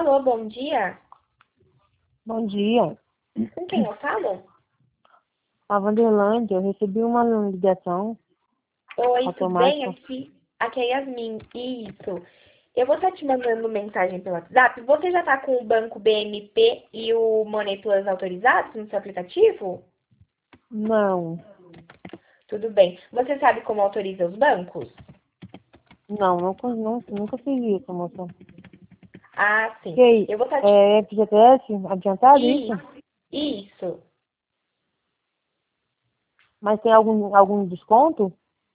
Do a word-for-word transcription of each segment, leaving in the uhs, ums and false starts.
Alô, bom dia. Bom dia. Com quem eu falo? A Vanderlândia, eu recebi uma ligação Oi, tudo bem? automática. Aqui, aqui é Yasmin. Isso. Eu vou estar te mandando mensagem pelo WhatsApp. Você já está com o banco B M P e o Money Plus autorizados no seu aplicativo? Não, Tudo bem. Você sabe como autoriza os bancos? não, nunca, não, nunca fiz isso, moça. Ah, sim. Ok, Eu vou estar te... é F G T S adiantado, isso? Isso. Isso. Mas tem algum, algum desconto?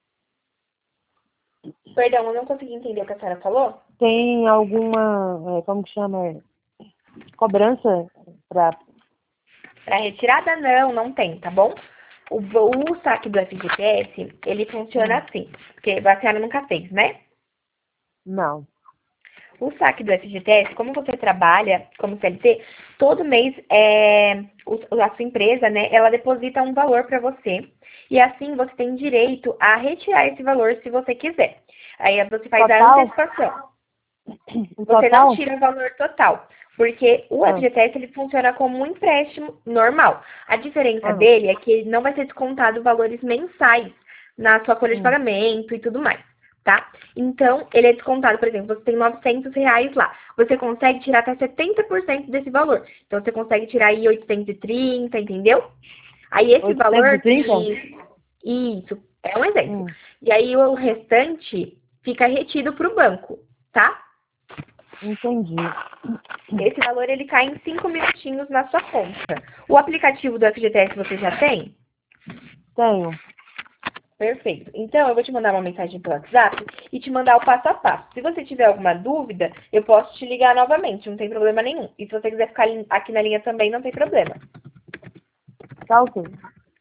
Perdão, eu não consegui entender o que a senhora falou. Tem alguma, é, como que chama, é, cobrança para... Para retirada, não, não tem, tá bom? O, o saque do F G T S, ele funciona Hum, assim, porque a senhora nunca fez, né? não. O saque do F G T S, como você trabalha como C L T, todo mês é, o- a sua empresa, né, ela deposita um valor para você. E assim você tem direito a retirar esse valor se você quiser. Aí você faz a Total? antecipação. Em Você não total? tira o valor total, porque o Ah, F G T S ele funciona como um empréstimo normal. A diferença ah, dele é que ele não vai ser descontado valores mensais na sua folha de hum, pagamento e tudo mais, tá? Então, ele é descontado, por exemplo, você tem novecentos reais lá. Você consegue tirar até setenta por cento desse valor. Então, você consegue tirar aí oitocentos e trinta, entendeu? Aí, esse valor oitocentos e trinta? que... Isso, é um exemplo. Hum, E aí, o restante fica retido para o banco, tá? entendi. Esse valor ele cai em cinco minutinhos na sua conta. O aplicativo do F G T S você já tem? Tenho. Perfeito. Então, eu vou te mandar uma mensagem pelo WhatsApp e te mandar o passo a passo. Se você tiver alguma dúvida, eu posso te ligar novamente, não tem problema nenhum. E se você quiser ficar aqui na linha também, não tem problema. Tá ok.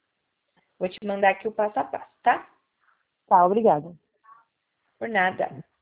Vou te mandar aqui o passo a passo, tá? Tá, obrigada. Por nada.